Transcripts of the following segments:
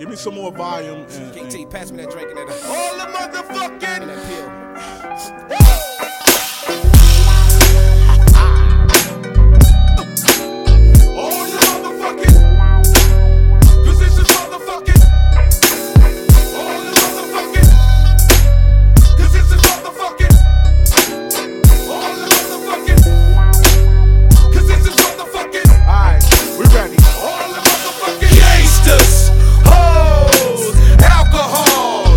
Give me some more volume. King T, pass me that drink and that. All the motherfucking. And that pill. All the motherfucking. Cause this is motherfucking. All the motherfucking. Cause this is motherfucking. All the motherfucking. Cause this is motherfucking. Alright, we ready. All the motherfucking gangsters. Alcohol,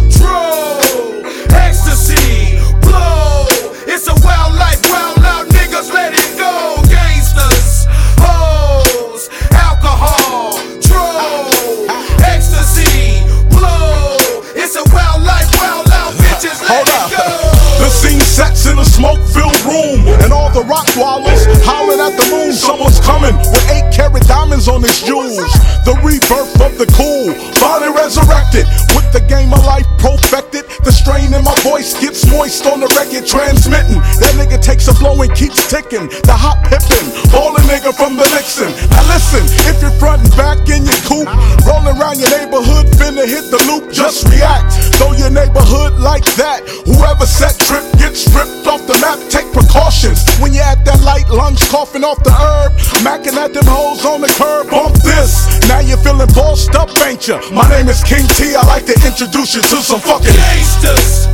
drugs, ecstasy, blow. It's a wild life, wild out niggas, let it go. Gangsters, hoes, alcohol, drugs, ecstasy, blow. It's a wild life, wild out bitches, let it go. The scene sets in a smoke-filled room, and all the rock swallows howling at the moon. Someone's coming with 8-carat diamonds on his jewels. The rebirth of the cool, finally resurrected with the game of life perfected. The strain in my voice gets moist on the record transmitting. That nigga takes a blow and keeps ticking. The hop hippin', ballin' nigga from the Nixon. Now listen, if you're front and back in your coupe, rolling around your neighborhood, finna hit the loop, just react. Throw your neighborhood like that. Whoever set trip gets stripped off the map. Take precautions when you're at that light lunch, coughing off the herb, macking at them hoes on the curb. Bump this. Now you're feeling bossed up, ain't ya? My name is King T. I like to introduce you to some fucking gangsters,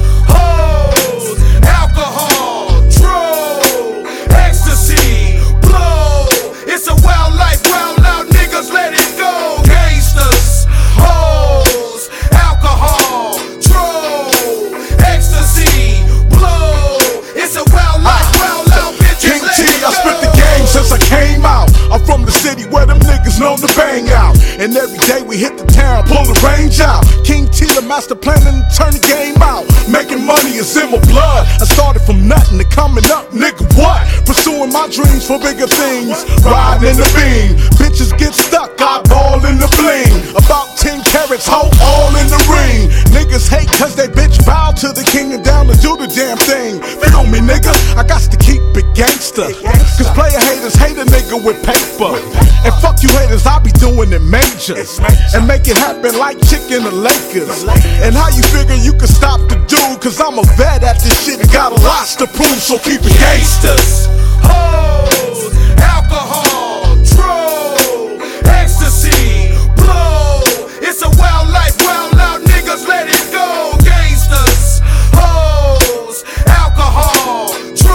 hoes, alcohol, drugs, ecstasy, blow. It's a wild life, wild out niggas, let it go. Gangsters, hoes, alcohol, drugs, ecstasy, blow. It's a wild life, wild out bitches. King T, I spit the game since I came out. I'm from the city where them niggas known to bang out. And every day we hit the town, pull the range out. King T, the master planning to turn the game out. Making money is in my blood. I started from nothing to coming up, nigga, what? Pursuing my dreams for bigger things. Riding in the beam, bitches get stuck, I ball in the bling. About 10 carats, hoe all in the ring. Niggas hate cause they bitch bow to the king and down to do the damn thing. Feel me, nigga? I got to keep it gangster. Cause player haters hate a nigga with paper. And fuck you haters, I be doing it major. And make it happen like Chicken the Lakers. And how you figure you can stop the dude? Cause I'm a vet at this shit and got a lot to prove, so keep it gangsters, hoes, alcohol, drugs, ecstasy, blow. It's a wild life, wild out niggas, let it go. Gangsters, hoes, alcohol,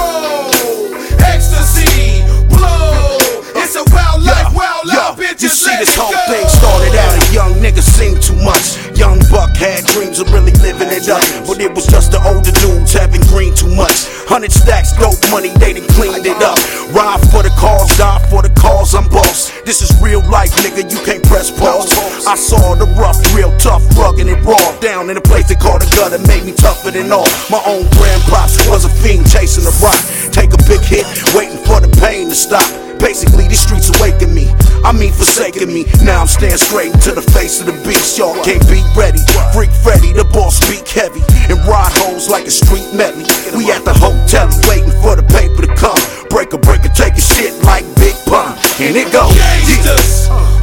drugs, ecstasy, blow. It's a wild life, wild out bitches, you see, let this it whole go. thing started out a young nigga sing too much. Young buck had dreams of really living it up, but it was just the older dudes having green too much. 100 stacks, dope money, they done cleaned it up. Ride for the cause, die for the cause, I'm boss. This is real life, nigga, you can't press pause. I saw the rough, real tough, rugged and raw. Down in a place they call the gutter, made me tougher than all. My own grandpops was a fiend chasing the rock. Take a big hit, waiting for the pain to stop. Basically, these streets awaken me, I mean forsaken me. Now I'm staring straight into the face of the beast. Y'all can't be ready. Freak Freddy, the boss speak heavy and ride hoes like a street medley. We at the hotel waiting for the paper to come. Breaker, take a shit like Big Pun. And it goes. Gangsters,